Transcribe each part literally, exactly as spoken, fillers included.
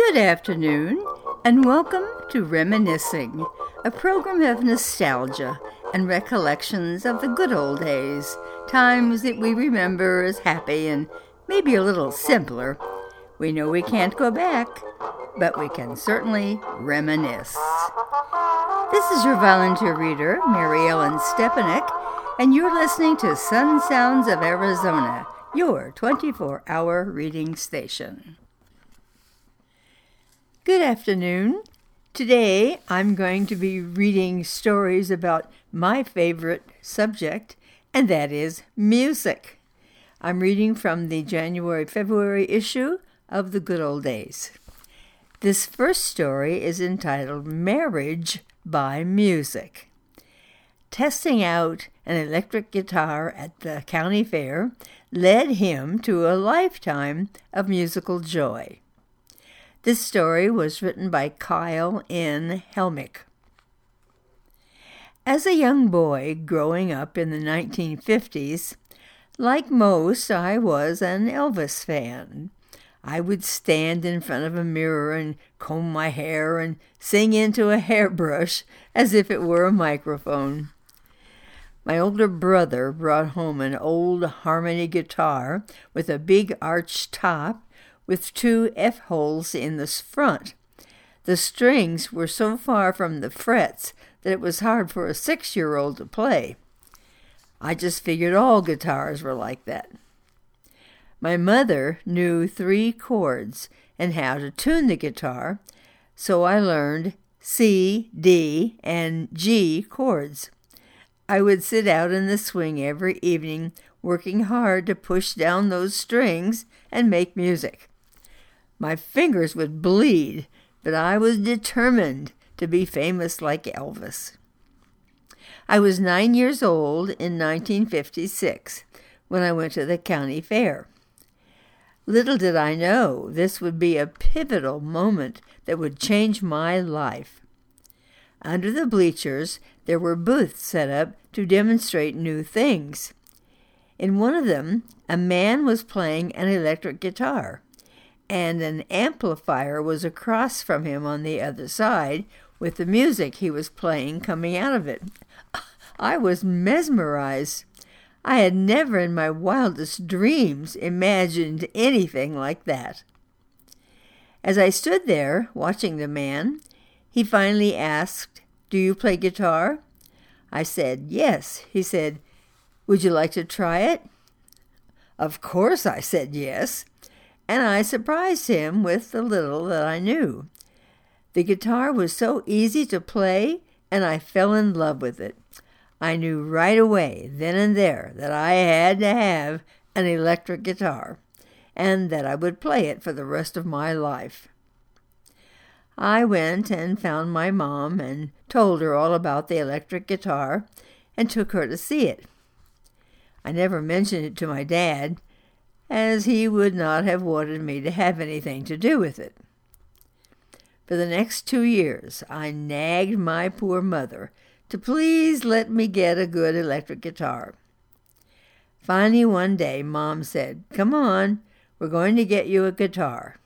Good afternoon, and welcome to Reminiscing, a program of nostalgia and recollections of the good old days, times that we remember as happy and maybe a little simpler. We know we can't go back, but we can certainly reminisce. This is your volunteer reader, Mary Ellen Stepanek, and you're listening to Sun Sounds of Arizona, your twenty-four hour reading station. Good afternoon. Today I'm going to be reading stories about my favorite subject, and that is music. I'm reading from the January-February issue of The Good Old Days. This first story is entitled Marriage by Music. Testing out an electric guitar at the county fair led him to a lifetime of musical joy. This story was written by Kyle N. Helmick. As a young boy growing up in the nineteen fifties, like most, I was an Elvis fan. I would stand in front of a mirror and comb my hair and sing into a hairbrush as if it were a microphone. My older brother brought home an old harmony guitar with a big arched top with two F-holes in the front. The strings were so far from the frets that it was hard for a six-year-old to play. I just figured all guitars were like that. My mother knew three chords and how to tune the guitar, so I learned C, D, and G chords. I would sit out in the swing every evening, working hard to push down those strings and make music. My fingers would bleed, but I was determined to be famous like Elvis. I was nine years old in nineteen fifty-six when I went to the county fair. Little did I know this would be a pivotal moment that would change my life. Under the bleachers, there were booths set up to demonstrate new things. In one of them, a man was playing an electric guitar, and an amplifier was across from him on the other side with the music he was playing coming out of it. I was mesmerized. I had never in my wildest dreams imagined anything like that. As I stood there watching the man, he finally asked, "Do you play guitar?" I said, "Yes." He said, "Would you like to try it?" Of course I said yes, and I surprised him with the little that I knew. The guitar was so easy to play, and I fell in love with it. I knew right away, then and there, that I had to have an electric guitar, and that I would play it for the rest of my life. I went and found my mom and told her all about the electric guitar and took her to see it. I never mentioned it to my dad, as he would not have wanted me to have anything to do with it. For the next two years, I nagged my poor mother to please let me get a good electric guitar. Finally, one day, Mom said, "Come on, we're going to get you a guitar."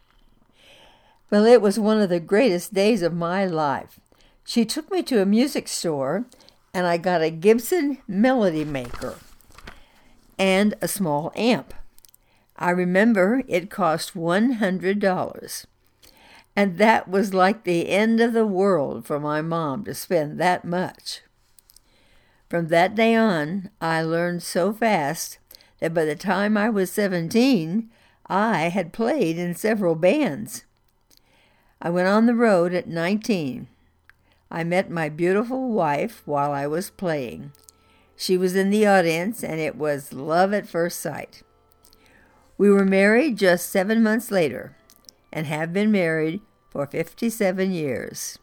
Well, it was one of the greatest days of my life. She took me to a music store, and I got a Gibson Melody Maker and a small amp. I remember it cost one hundred dollars, and that was like the end of the world for my mom to spend that much. From that day on, I learned so fast that by the time I was seventeen, I had played in several bands. I went on the road at nineteen. I met my beautiful wife while I was playing. She was in the audience, and it was love at first sight. We were married just seven months later, and have been married for fifty-seven years.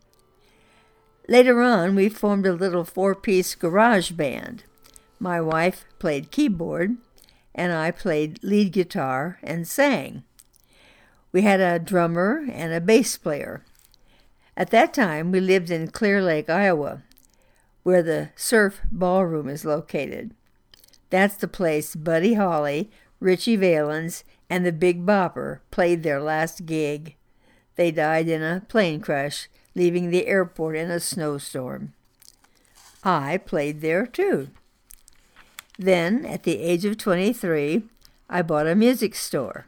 Later on, we formed a little four-piece garage band. My wife played keyboard, and I played lead guitar and sang. We had a drummer and a bass player. At that time, we lived in Clear Lake, Iowa, where the Surf Ballroom is located. That's the place Buddy Holly, Richie Valens, and the Big Bopper played their last gig. They died in a plane crash, leaving the airport in a snowstorm. I played there too. Then, at the age of twenty-three, I bought a music store.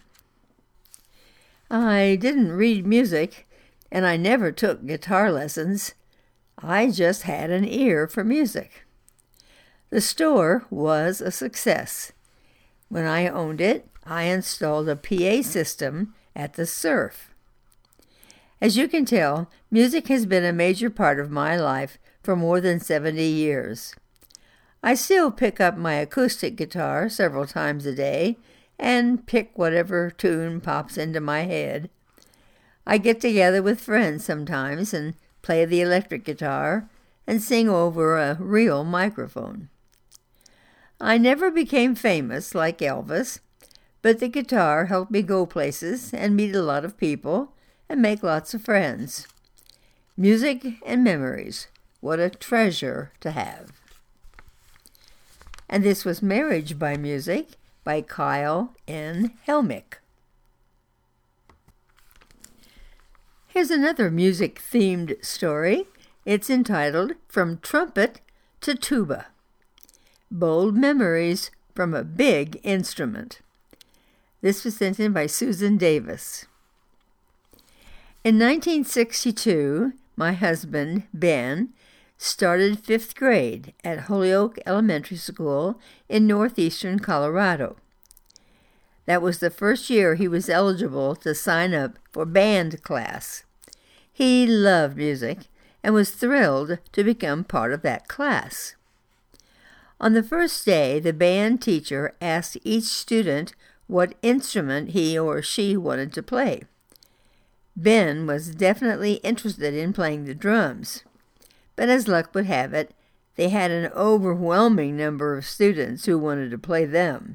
I didn't read music, and I never took guitar lessons. I just had an ear for music. The store was a success. When I owned it, I installed a P A system at the Surf. As you can tell, music has been a major part of my life for more than seventy years. I still pick up my acoustic guitar several times a day and pick whatever tune pops into my head. I get together with friends sometimes and play the electric guitar and sing over a real microphone. I never became famous like Elvis, but the guitar helped me go places and meet a lot of people and make lots of friends. Music and memories, what a treasure to have. And this was Marriage by Music by Kyle N. Helmick. Here's another music-themed story. It's entitled From Trumpet to Tuba. Bold Memories from a Big Instrument. This was sent in by Susan Davis. In nineteen sixty-two, my husband, Ben, started fifth grade at Holyoke Elementary School in northeastern Colorado. That was the first year he was eligible to sign up for band class. He loved music and was thrilled to become part of that class. On the first day, the band teacher asked each student what instrument he or she wanted to play. Ben was definitely interested in playing the drums, but as luck would have it, they had an overwhelming number of students who wanted to play them.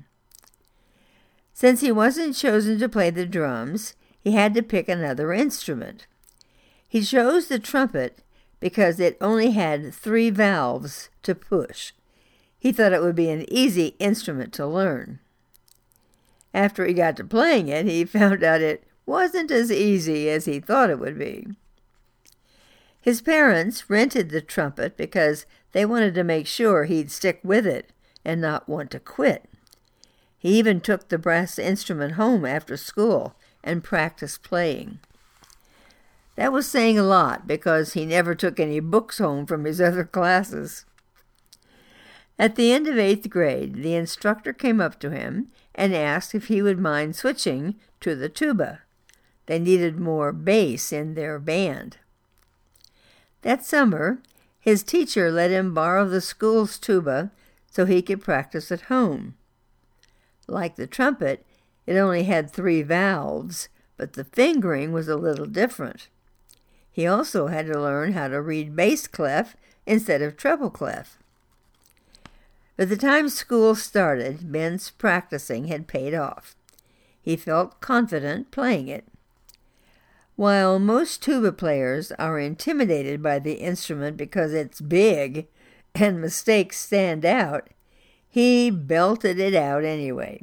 Since he wasn't chosen to play the drums, he had to pick another instrument. He chose the trumpet because it only had three valves to push. He thought it would be an easy instrument to learn. After he got to playing it, he found out it wasn't as easy as he thought it would be. His parents rented the trumpet because they wanted to make sure he'd stick with it and not want to quit. He even took the brass instrument home after school and practiced playing. That was saying a lot because he never took any books home from his other classes. At the end of eighth grade, the instructor came up to him and asked if he would mind switching to the tuba. They needed more bass in their band. That summer, his teacher let him borrow the school's tuba so he could practice at home. Like the trumpet, it only had three valves, but the fingering was a little different. He also had to learn how to read bass clef instead of treble clef. By the time school started, Ben's practicing had paid off. He felt confident playing it. While most tuba players are intimidated by the instrument because it's big and mistakes stand out, he belted it out anyway.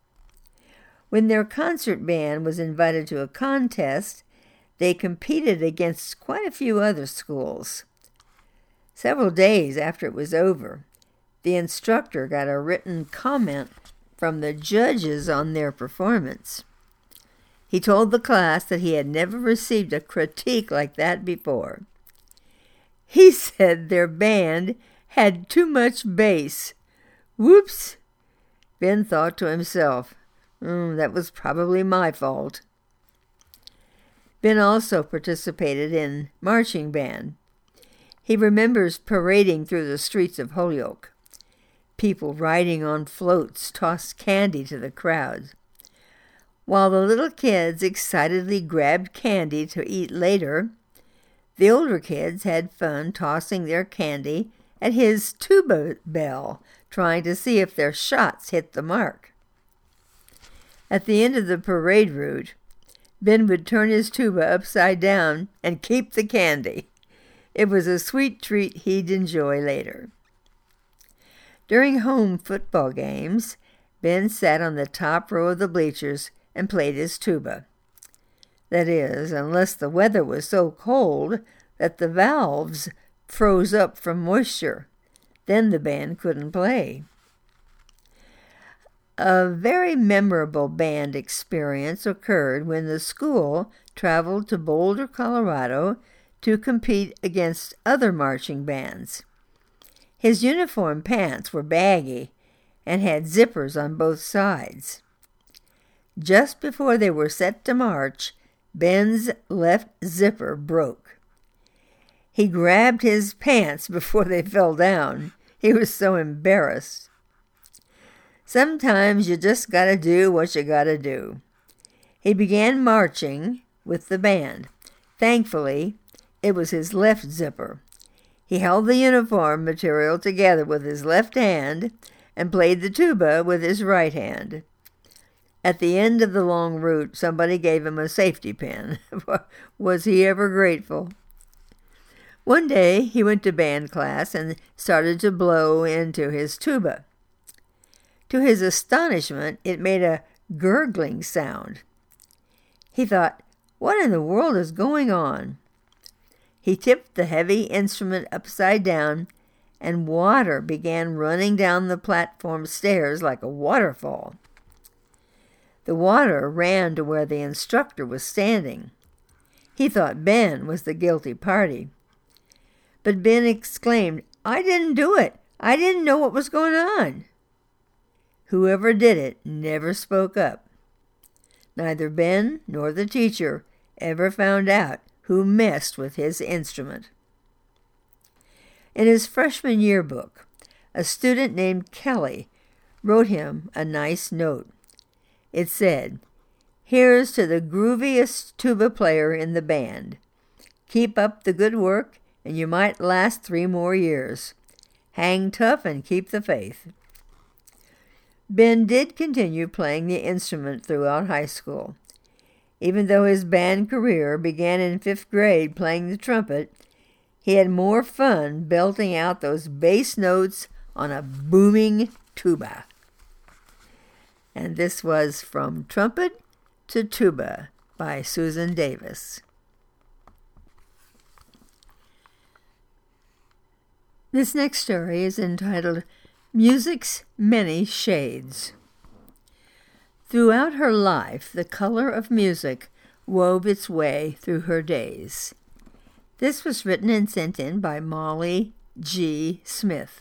When their concert band was invited to a contest, they competed against quite a few other schools. Several days after it was over, the instructor got a written comment from the judges on their performance. He told the class that he had never received a critique like that before. He said their band had too much bass. Whoops! Ben thought to himself, mm, that was probably my fault. Ben also participated in marching band. He remembers parading through the streets of Holyoke. People riding on floats tossed candy to the crowds. While the little kids excitedly grabbed candy to eat later, the older kids had fun tossing their candy at his tuba bell, trying to see if their shots hit the mark. At the end of the parade route, Ben would turn his tuba upside down and keep the candy. It was a sweet treat he'd enjoy later. During home football games, Ben sat on the top row of the bleachers and played his tuba. That is, unless the weather was so cold that the valves froze up from moisture. Then the band couldn't play. A very memorable band experience occurred when the school traveled to Boulder, Colorado to compete against other marching bands. His uniform pants were baggy and had zippers on both sides. Just before they were set to march, Ben's left zipper broke. He grabbed his pants before they fell down. He was so embarrassed. Sometimes you just gotta do what you gotta do. He began marching with the band. Thankfully, it was his left zipper. He held the uniform material together with his left hand and played the tuba with his right hand. At the end of the long route, somebody gave him a safety pin. Was he ever grateful? One day, he went to band class and started to blow into his tuba. To his astonishment, it made a gurgling sound. He thought, "What in the world is going on?" He tipped the heavy instrument upside down, and water began running down the platform stairs like a waterfall. The water ran to where the instructor was standing. He thought Ben was the guilty party. But Ben exclaimed, "I didn't do it. I didn't know what was going on." Whoever did it never spoke up. Neither Ben nor the teacher ever found out who messed with his instrument. In his freshman yearbook, a student named Kelly wrote him a nice note. It said, "Here's to the grooviest tuba player in the band. Keep up the good work, and you might last three more years. Hang tough and keep the faith." Ben did continue playing the instrument throughout high school. Even though his band career began in fifth grade playing the trumpet, he had more fun belting out those bass notes on a booming tuba. And this was From Trumpet to Tuba by Susan Davis. This next story is entitled Music's Many Shades. Throughout her life, the color of music wove its way through her days. This was written and sent in by Molly G. Smith.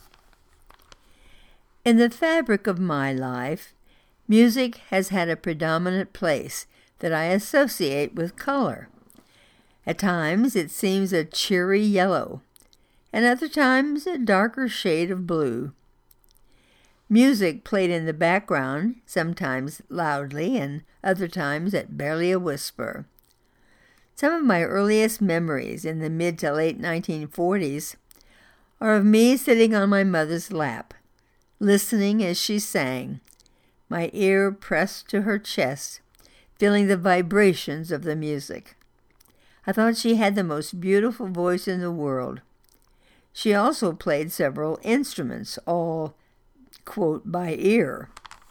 In the fabric of my life, music has had a predominant place that I associate with color. At times it seems a cheery yellow, and other times a darker shade of blue. Music played in the background, sometimes loudly and other times at barely a whisper. Some of my earliest memories in the mid to late nineteen forties are of me sitting on my mother's lap, listening as she sang, my ear pressed to her chest, feeling the vibrations of the music. I thought she had the most beautiful voice in the world. She also played several instruments, all, quote, by ear.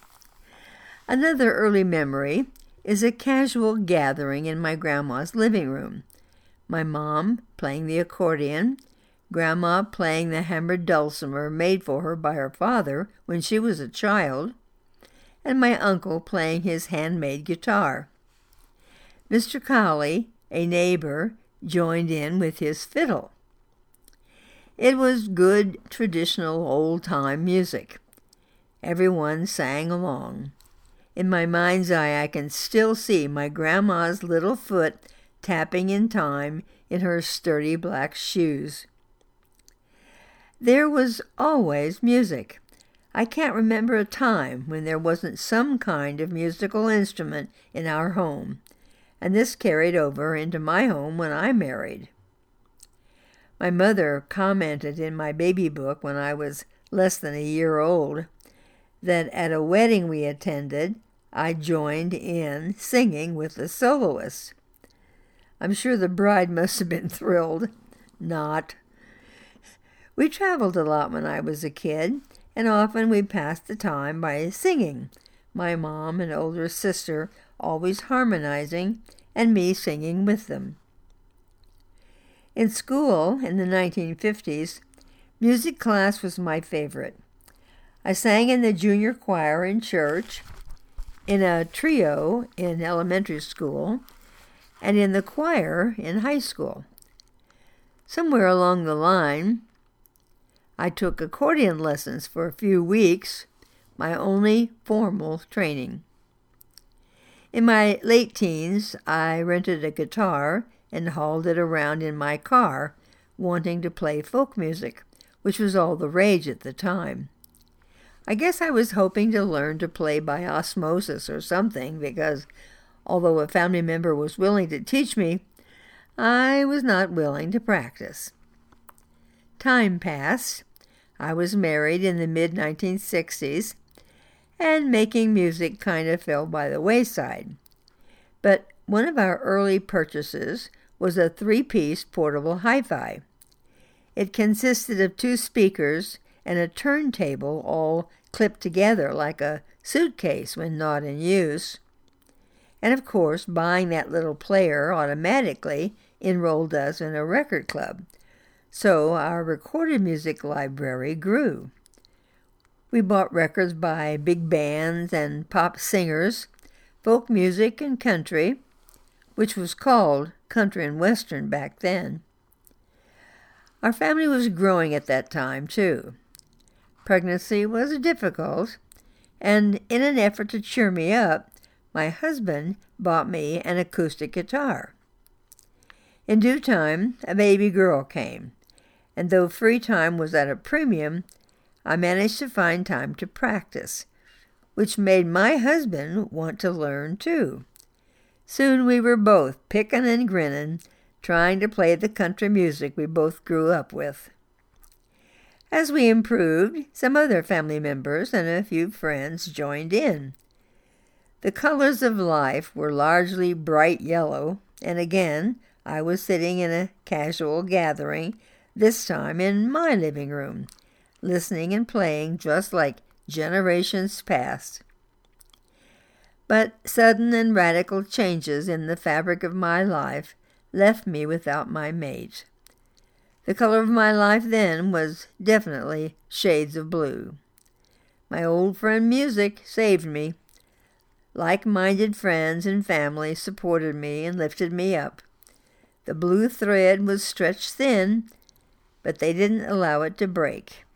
Another early memory is a casual gathering in my grandma's living room. My mom playing the accordion, Grandma playing the hammered dulcimer made for her by her father when she was a child, and my uncle playing his handmade guitar. Mister Cowley, a neighbor, joined in with his fiddle. It was good, traditional, old-time music. Everyone sang along. In my mind's eye, I can still see my grandma's little foot tapping in time in her sturdy black shoes. There was always music. I can't remember a time when there wasn't some kind of musical instrument in our home, and this carried over into my home when I married. My mother commented in my baby book when I was less than a year old that at a wedding we attended, I joined in singing with the soloist. I'm sure the bride must have been thrilled. Not. We traveled a lot when I was a kid, and often we passed the time by singing, my mom and older sister always harmonizing and me singing with them. In school, in the nineteen fifties, music class was my favorite. I sang in the junior choir in church, in a trio in elementary school, and in the choir in high school. Somewhere along the line, I took accordion lessons for a few weeks, my only formal training. In my late teens, I rented a guitar and hauled it around in my car, wanting to play folk music, which was all the rage at the time. I guess I was hoping to learn to play by osmosis or something, because although a family member was willing to teach me, I was not willing to practice. Time passed. I was married in the mid nineteen sixties, and making music kind of fell by the wayside. But one of our early purchases was a three-piece portable hi-fi. It consisted of two speakers and a turntable all clipped together like a suitcase when not in use. And of course, buying that little player automatically enrolled us in a record club, so our recorded music library grew. We bought records by big bands and pop singers, folk music and country, which was called country and western back then. Our family was growing at that time, too. Pregnancy was difficult, and in an effort to cheer me up, my husband bought me an acoustic guitar. In due time, a baby girl came, and though free time was at a premium, I managed to find time to practice, which made my husband want to learn too. Soon we were both picking and grinning, trying to play the country music we both grew up with. As we improved, some other family members and a few friends joined in. The colors of life were largely bright yellow, and again I was sitting in a casual gathering, this time in my living room, listening and playing just like generations past. But sudden and radical changes in the fabric of my life left me without my mate. The color of my life then was definitely shades of blue. My old friend music saved me. Like-minded friends and family supported me and lifted me up. The blue thread was stretched thin, but they didn't allow it to break.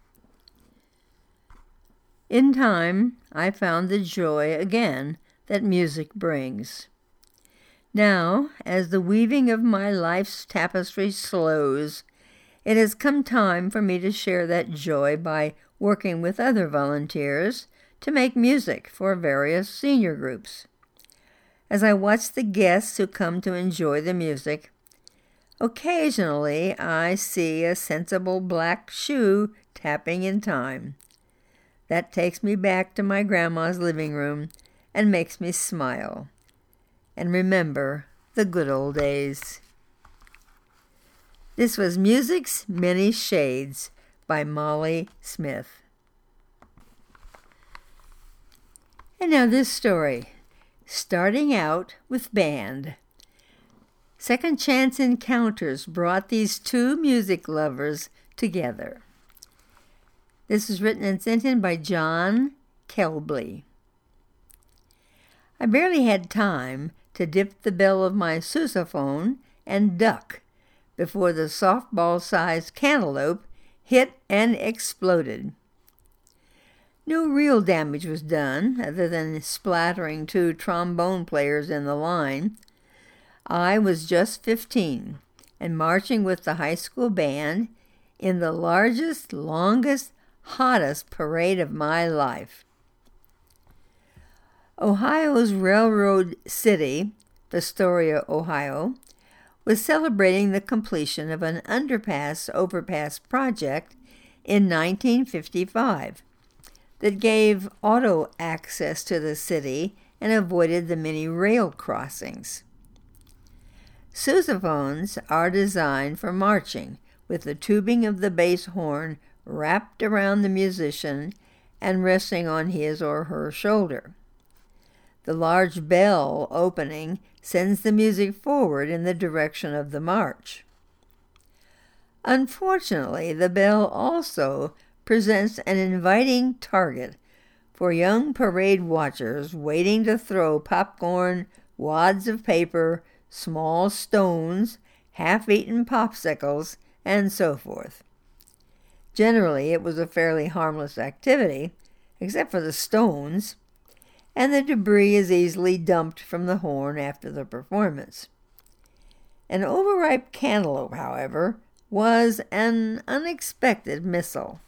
In time, I found the joy again that music brings. Now, as the weaving of my life's tapestry slows, it has come time for me to share that joy by working with other volunteers to make music for various senior groups. As I watch the guests who come to enjoy the music, occasionally I see a sensible black shoe tapping in time. That takes me back to my grandma's living room and makes me smile and remember the good old days. This was Music's Many Shades by Molly Smith. And now this story, Starting Out with Band. Second Chance Encounters brought these two music lovers together. This was written and sent in by John Kelbley. I barely had time to dip the bell of my sousaphone and duck before the softball-sized cantaloupe hit and exploded. No real damage was done, other than splattering two trombone players in the line. I was just fifteen and marching with the high school band in the largest, longest, hottest parade of my life. Ohio's railroad city, Astoria, Ohio, was celebrating the completion of an underpass-overpass project in nineteen fifty-five that gave auto access to the city and avoided the many rail crossings. Sousaphones are designed for marching, with the tubing of the bass horn wrapped around the musician and resting on his or her shoulder. The large bell opening sends the music forward in the direction of the march. Unfortunately, the bell also presents an inviting target for young parade watchers waiting to throw popcorn, wads of paper, small stones, half-eaten popsicles, and so forth. Generally, it was a fairly harmless activity, except for the stones, and the debris is easily dumped from the horn after the performance. An overripe cantaloupe, however, was an unexpected missile.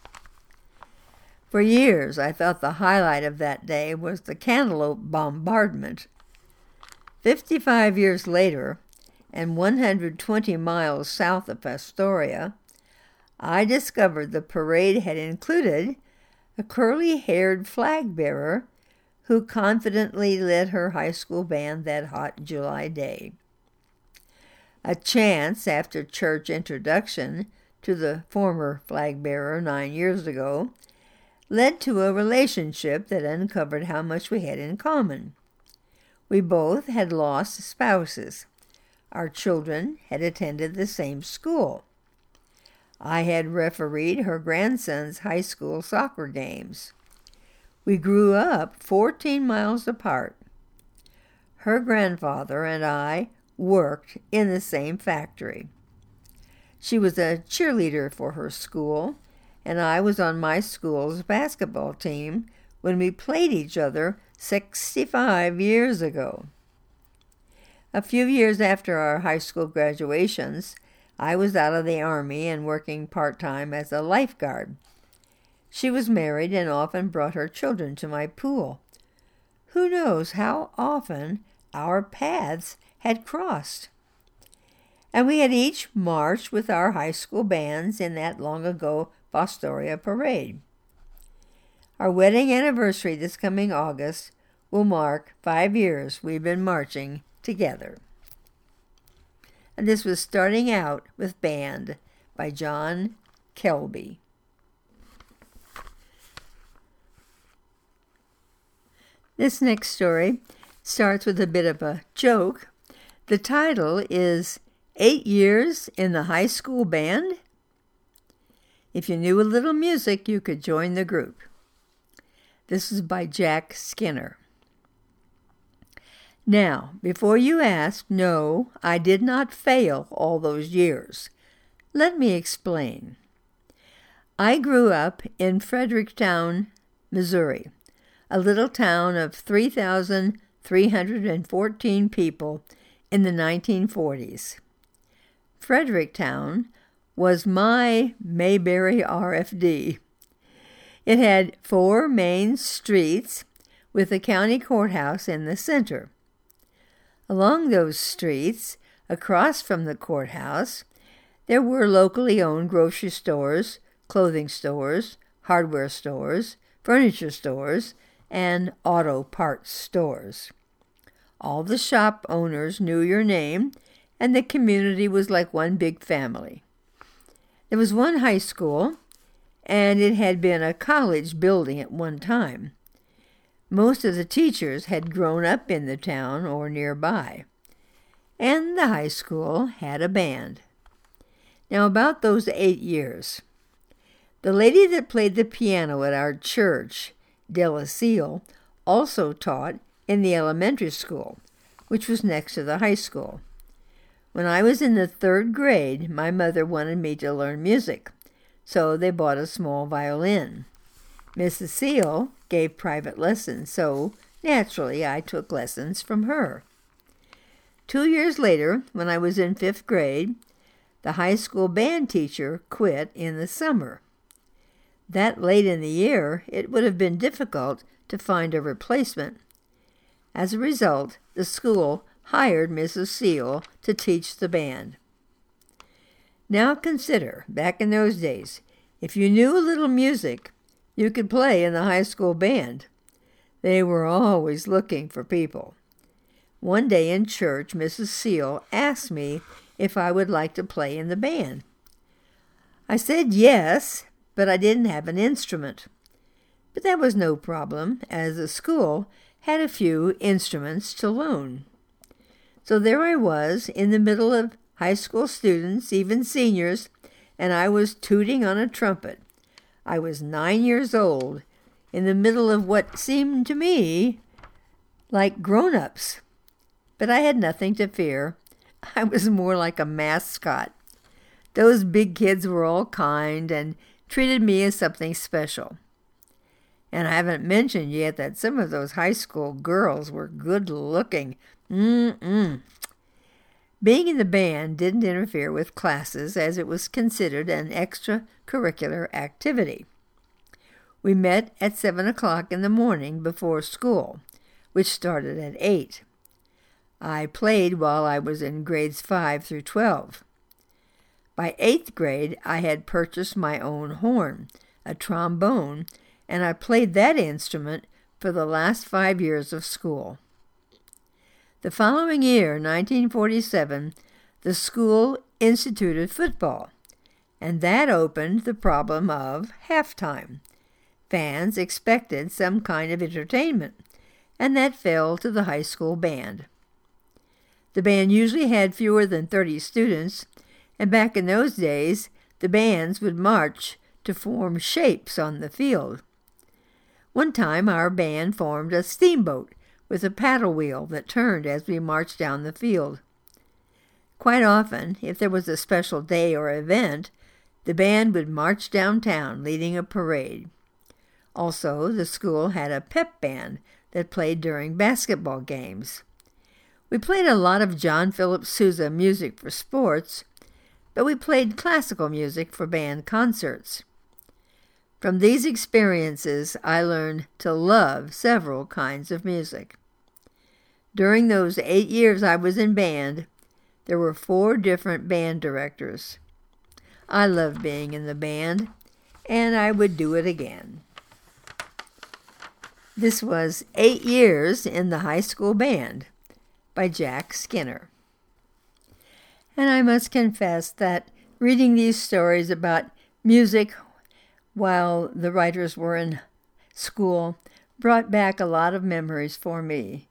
For years, I thought the highlight of that day was the cantaloupe bombardment. Fifty-five years later, and one hundred twenty miles south of Astoria, I discovered the parade had included a curly-haired flag-bearer who confidently led her high school band that hot July day. A chance after church introduction to the former flag-bearer nine years ago led to a relationship that uncovered how much we had in common. We both had lost spouses. Our children had attended the same school. I had refereed her grandson's high school soccer games. We grew up fourteen miles apart. Her grandfather and I worked in the same factory. She was a cheerleader for her school, and I was on my school's basketball team when we played each other sixty-five years ago. A few years after our high school graduations, I was out of the Army and working part-time as a lifeguard. She was married and often brought her children to my pool. Who knows how often our paths had crossed? And we had each marched with our high school bands in that long-ago Fostoria parade. Our wedding anniversary this coming August will mark five years we've been marching together. And this was Starting Out with Band by John Kelby. This next story starts with a bit of a joke. The title is Eight Years in the High School Band. If you knew a little music, you could join the group. This is by Jack Skinner. Now, before you ask, no, I did not fail all those years. Let me explain. I grew up in Fredericktown, Missouri, a little town of three thousand three hundred fourteen people in the nineteen forties. Fredericktown was my Mayberry R F D. It had four main streets with the county courthouse in the center. Along those streets, across from the courthouse, there were locally owned grocery stores, clothing stores, hardware stores, furniture stores, and auto parts stores. All the shop owners knew your name, and the community was like one big family. There was one high school, and it had been a college building at one time. Most of the teachers had grown up in the town or nearby, and the high school had a band. Now, about those eight years, the lady that played the piano at our church, Della Seal, also taught in the elementary school, which was next to the high school. When I was in the third grade, my mother wanted me to learn music, so they bought a small violin. Missus Seal gave private lessons, so naturally I took lessons from her. Two years later, when I was in fifth grade, the high school band teacher quit in the summer. That late in the year, it would have been difficult to find a replacement. As a result, the school hired Missus Seal to teach the band. Now consider, back in those days, if you knew a little music, you could play in the high school band. They were always looking for people. One day in church, Missus Seal asked me if I would like to play in the band. I said yes, but I didn't have an instrument. But that was no problem, as the school had a few instruments to loan. So there I was in the middle of high school students, even seniors, and I was tooting on a trumpet. I was nine years old, in the middle of what seemed to me like grown-ups. But I had nothing to fear. I was more like a mascot. Those big kids were all kind and treated me as something special. And I haven't mentioned yet that some of those high school girls were good-looking. Mm-mm. Being in the band didn't interfere with classes, as it was considered an extracurricular activity. We met at seven o'clock in the morning before school, which started at eight. I played while I was in grades five through twelve. By eighth grade, I had purchased my own horn, a trombone, and I played that instrument for the last five years of school. The following year, nineteen forty-seven, the school instituted football, and that opened the problem of halftime. Fans expected some kind of entertainment, and that fell to the high school band. The band usually had fewer than thirty students, and back in those days, the bands would march to form shapes on the field. One time, our band formed a steamboat with a paddle wheel that turned as we marched down the field. Quite often, if there was a special day or event, the band would march downtown leading a parade. Also, the school had a pep band that played during basketball games. We played a lot of John Philip Sousa music for sports, but we played classical music for band concerts. From these experiences, I learned to love several kinds of music. During those eight years I was in band, there were four different band directors. I loved being in the band, and I would do it again. This was Eight Years in the High School Band by Jack Skinner. And I must confess that reading these stories about music while the writers were in school brought back a lot of memories for me.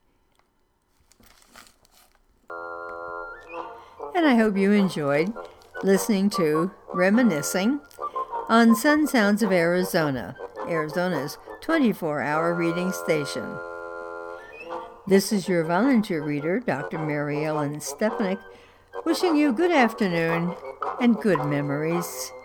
And I hope you enjoyed listening to Reminiscing on Sun Sounds of Arizona, Arizona's twenty-four hour reading station. This is your volunteer reader, Doctor Mary Ellen Stepanek, wishing you good afternoon and good memories.